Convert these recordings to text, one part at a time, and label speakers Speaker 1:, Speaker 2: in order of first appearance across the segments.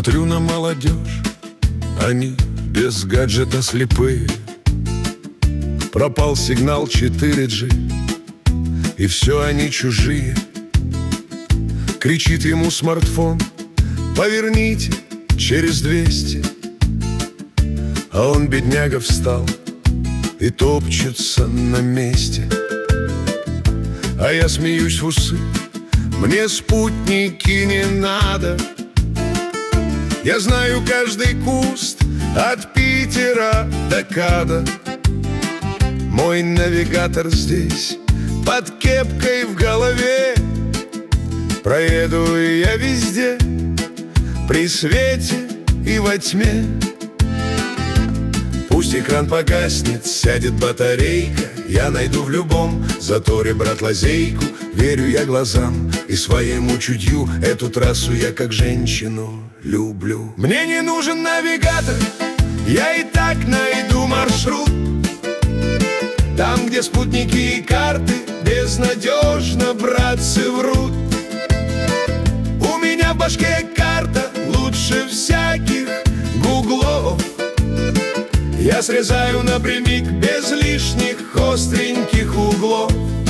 Speaker 1: Смотрю на молодежь, они без гаджета слепые. Пропал сигнал 4G, и все они чужие. Кричит ему смартфон: поверните через 200. А он, бедняга, встал и топчется на месте. А я смеюсь в усы: мне спутники не надо. Я знаю каждый куст от Питера до Када. Мой навигатор здесь, под кепкой в голове. Проеду я везде, при свете и во тьме. Пусть экран погаснет, сядет батарейка, я найду в любом заторе, брат, лазейку. Верю я глазам и своему чутью, эту трассу я как женщину люблю. Мне не нужен навигатор, я и так найду маршрут. Там, где спутники и карты безнадежно, братцы, врут. У меня в башке карта лучше всяких гуглов. Я срезаю напрямик без лишних остреньких углов.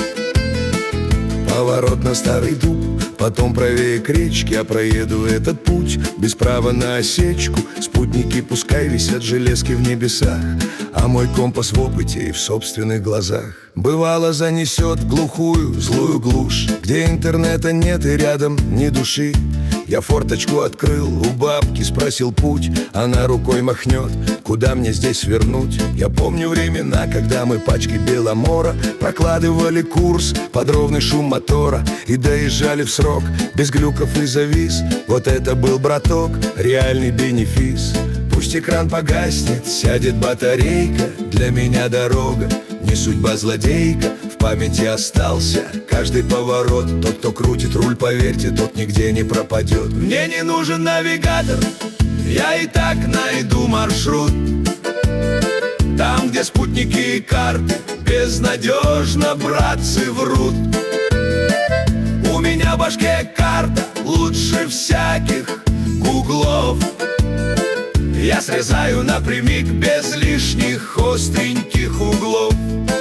Speaker 1: Поворот на старый дуб, потом правее к речке. Я проеду этот путь без права на осечку. Спутники пускай висят железки в небесах, а мой компас в опыте и в собственных глазах. Бывало, занесет в глухую, злую глушь, где интернета нет и рядом ни души. Я форточку открыл, у бабки спросил путь. Она рукой махнет: куда мне здесь свернуть? Я помню времена, когда мы пачкой Беломора прокладывали курс под ровный шум мотора и доезжали в срок, без глюков и завис. Вот это был, браток, реальный бенефис. Пусть экран погаснет, сядет батарейка, для меня дорога не судьба злодейка. В памяти остался каждый поворот. Тот, кто крутит руль, поверьте, тот нигде не пропадет. Мне не нужен навигатор, я и так найду маршрут. Там, где спутники и карты безнадежно, братцы, врут. У меня в башке карта лучше всяких гуглов. Я срезаю напрямик без лишних остреньких углов.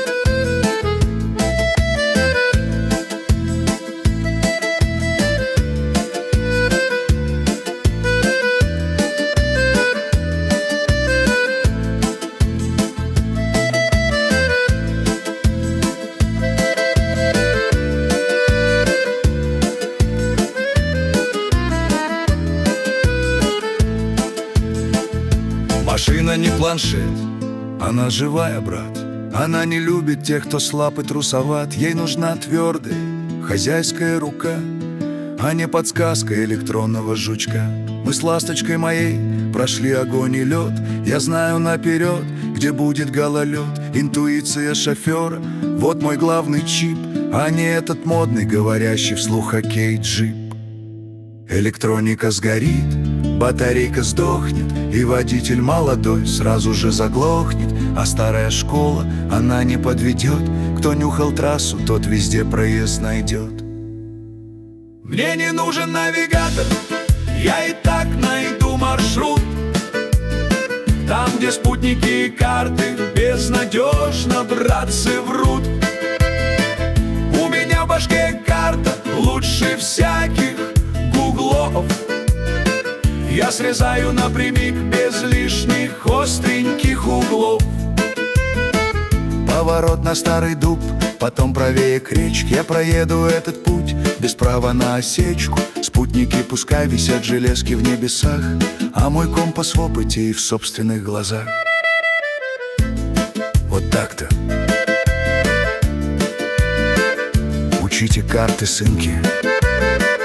Speaker 1: Машина не планшет, она живая, брат. Она не любит тех, кто слаб и трусоват. Ей нужна твердая хозяйская рука, а не подсказка электронного жучка. Мы с ласточкой моей прошли огонь и лед. Я знаю наперед, где будет гололед. Интуиция шофера — вот мой главный чип, а не этот модный, говорящий вслух окей джип. Электроника сгорит, батарейка сдохнет, и водитель молодой сразу же заглохнет. А старая школа, она не подведет. Кто нюхал трассу, тот везде проезд найдет. Мне не нужен навигатор, я и так найду маршрут. Там, где спутники и карты безнадежно, братцы, врут. У меня в башке карта лучше всяких гуглов. Я срезаю напрямик без лишних остреньких углов. Поворот на старый дуб, потом правее к речке. Я проеду этот путь без права на осечку. Спутники пускай висят железки в небесах, а мой компас в опыте и в собственных глазах. Вот так-то. Учите карты, сынки.